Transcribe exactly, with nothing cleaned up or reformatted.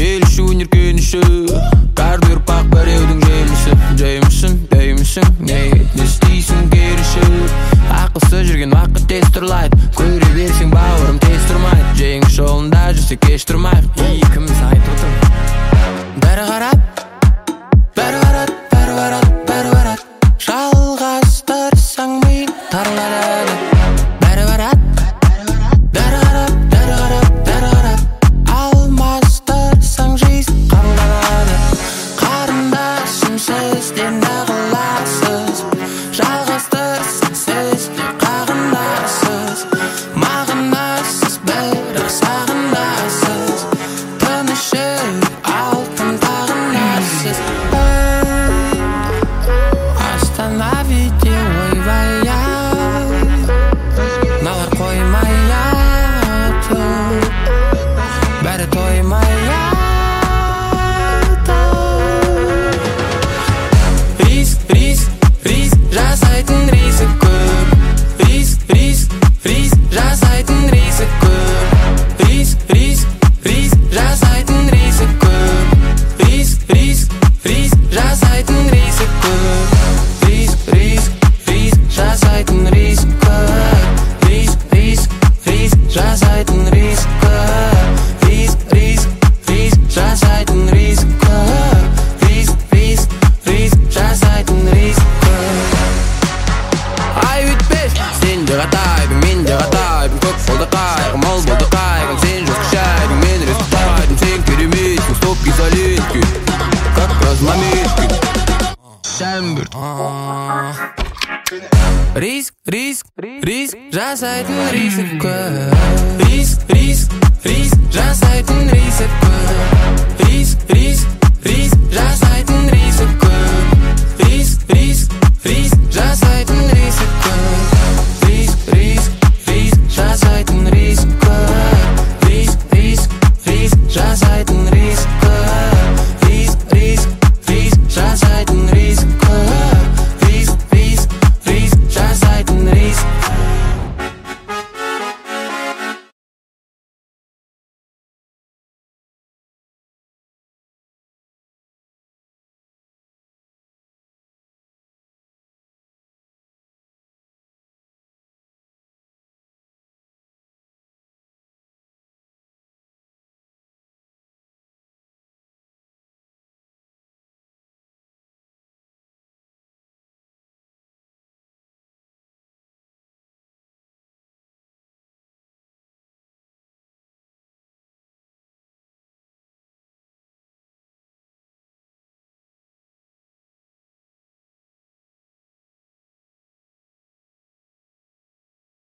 ел үшін еркеніші бәрі ұрпақ біреудің жемісі жеймісің деймісің неге не істейсің керісі ақылсыз жүрген уақыт тез тұрлайды көре берсең бауырым тез тұрмайды жеңіс жолында жүрсе кеш тұрмайық екеуміз айтып отыр бәрі қарап бәрі қарат бәрі қарат бәрі қарат жалғастырсаң ми тарланады бәрі қарат бәрі қарап бәрі қарап бәрі қарап алмастырсаң жизнь қабылданады қарындасым сізден ағыласыз жалғастырсаң сіз де қағынасыз мағынасыз бірақ сағынасыз тынышы алтын тағынасыз остановите ойбай налар қоймай бәрі тоймай риск риск риск жасайтын риск көп риск риск риск жасайтын риск көп риск риск риск жасайтын риск көп риск риск риск жасайтын риск көп риск риск риск жасайтын риск көп риск риск риск жасайтын риск көп риск риск риск жасайтын риск көп риск риск риск жасайтын риск көп ай өтпес сен де қатайдың мен де қатайдым көп болды қайғым мол болды қайғым сен жосқы шайдың мен рестайдым сен кереметсің стоп изолентки как разнометки сән бір риск риск риск жасайтын риск көп риск риск риск жасайтын риск көп риск риск риск жасайтын риск көп риск риск риск жасайтын риск көп риск риск риск жасайтын риск көп риск риск риск жасайтын